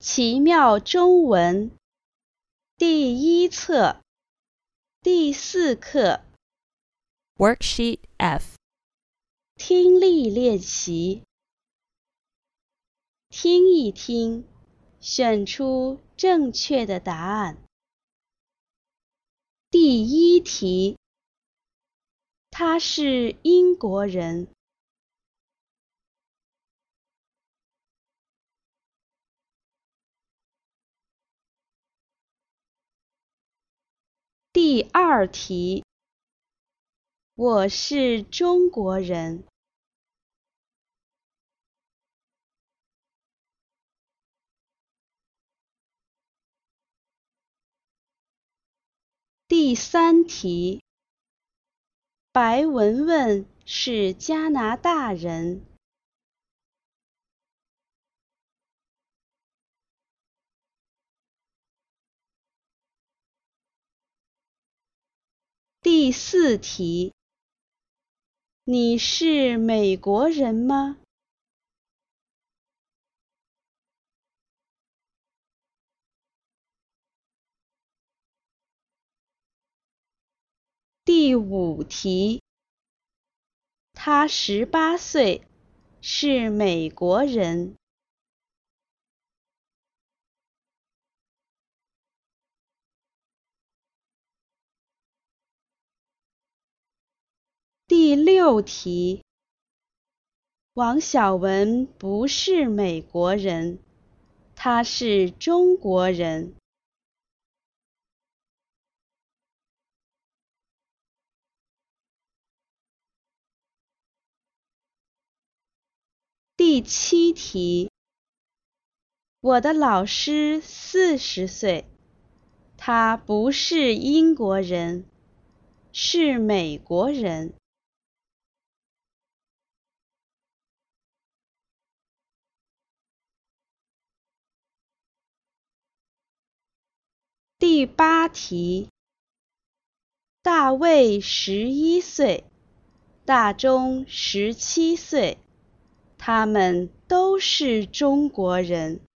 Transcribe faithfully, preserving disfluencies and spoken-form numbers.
奇妙中文第一册第四课 Worksheet F 听力练习。听一听，选出正确的答案。第一题，他是英国人。第二题，我是中国人。第三题，白文文是加拿大人。第四题，你是美国人吗？第五题，他十八岁，是美国人。第六题，王小文不是美国人，他是中国人。第七题，我的老师四十岁，他不是英国人，是美国人。第八题，大卫十一岁，大钟十七岁，他们都是中国人。